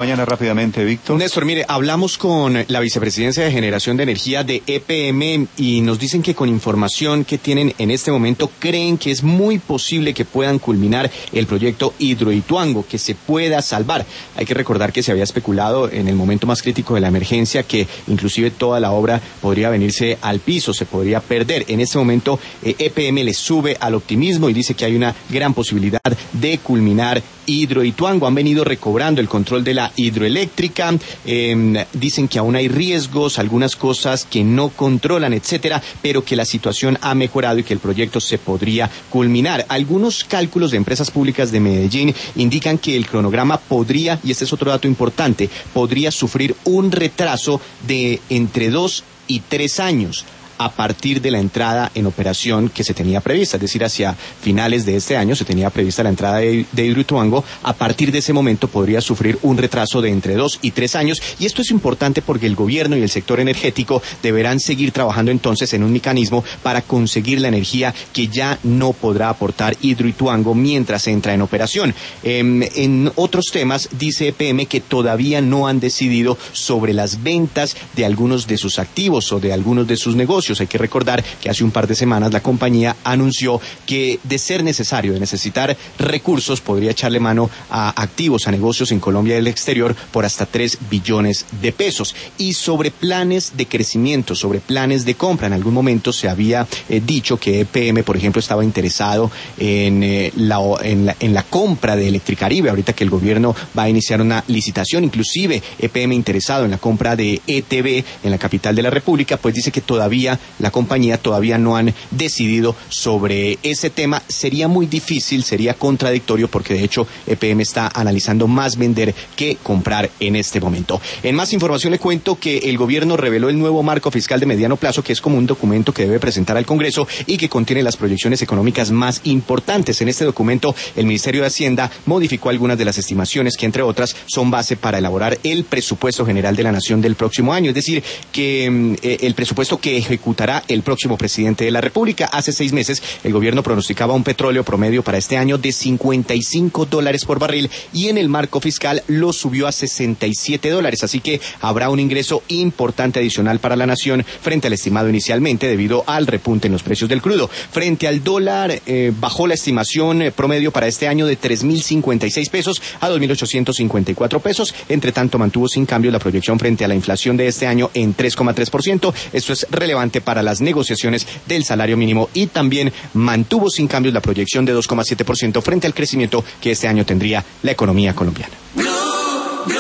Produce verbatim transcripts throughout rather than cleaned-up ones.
Mañana rápidamente, Víctor. Néstor, mire, hablamos con la Vicepresidencia de Generación de Energía de E P M y nos dicen que con información que tienen en este momento creen que es muy posible que puedan culminar el proyecto Hidroituango, que se pueda salvar. Hay que recordar que se había especulado en el momento más crítico de la emergencia que inclusive toda la obra podría venirse al piso, se podría perder. En este momento eh, E P M le sube al optimismo y dice que hay una gran posibilidad de culminar Hidroituango. Han venido recobrando el control de la hidroeléctrica, eh, dicen que aún hay riesgos, algunas cosas que no controlan, etcétera, pero que la situación ha mejorado y que el proyecto se podría culminar. Algunos cálculos de empresas públicas de Medellín indican que el cronograma podría, y este es otro dato importante, podría sufrir un retraso de entre dos y tres años a partir de la entrada en operación que se tenía prevista, es decir, hacia finales de este año se tenía prevista la entrada de, de Hidroituango. A partir de ese momento podría sufrir un retraso de entre dos y tres años, y esto es importante porque el gobierno y el sector energético deberán seguir trabajando entonces en un mecanismo para conseguir la energía que ya no podrá aportar Hidroituango mientras entra en operación. Eh, en otros temas, dice E P M que todavía no han decidido sobre las ventas de algunos de sus activos o de algunos de sus negocios. Hay que recordar que hace un par de semanas la compañía anunció que, de ser necesario, de necesitar recursos, podría echarle mano a activos, a negocios en Colombia y el exterior por hasta tres billones de pesos. Y sobre planes de crecimiento, sobre planes de compra, en algún momento se había eh, dicho que E P M, por ejemplo, estaba interesado en, eh, la, en, la, en la compra de Electricaribe, ahorita que el gobierno va a iniciar una licitación, inclusive E P M interesado en la compra de E T B en la capital de la República, pues dice que todavía la compañía todavía no han decidido sobre ese tema. Sería muy difícil, sería contradictorio porque de hecho E P M está analizando más vender que comprar en este momento. En más información le cuento que el gobierno reveló el nuevo marco fiscal de mediano plazo, que es como un documento que debe presentar al Congreso y que contiene las proyecciones económicas más importantes. En este documento el Ministerio de Hacienda modificó algunas de las estimaciones que, entre otras, son base para elaborar el presupuesto general de la Nación del próximo año, es decir, que eh, el presupuesto que ejecutará el próximo presidente de la República. Hace seis meses el gobierno pronosticaba un petróleo promedio para este año de cincuenta y cinco dólares por barril y en el marco fiscal lo subió a sesenta y siete dólares, así que habrá un ingreso importante adicional para la nación frente al estimado inicialmente debido al repunte en los precios del crudo. Frente al dólar, eh, bajó la estimación eh, promedio para este año de tres mil cincuenta y seis pesos a dos mil ochocientos cincuenta y cuatro pesos. Entre tanto, mantuvo sin cambio la proyección frente a la inflación de este año en tres coma tres por ciento. Esto es relevante para las negociaciones del salario mínimo y también mantuvo sin cambios la proyección de dos coma siete por ciento frente al crecimiento que este año tendría la economía colombiana. Blue, Blue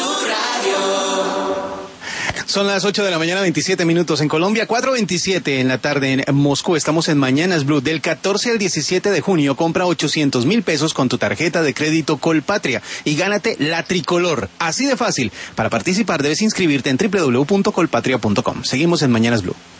Radio. Son las ocho de la mañana, veintisiete minutos en Colombia, cuatro veintisiete en la tarde en Moscú. Estamos en Mañanas Blue. Del catorce al diecisiete de junio, compra ochocientos mil pesos con tu tarjeta de crédito Colpatria y gánate la tricolor. Así de fácil. Para participar debes inscribirte en doble u doble u doble u punto colpatria punto com. Seguimos en Mañanas Blue.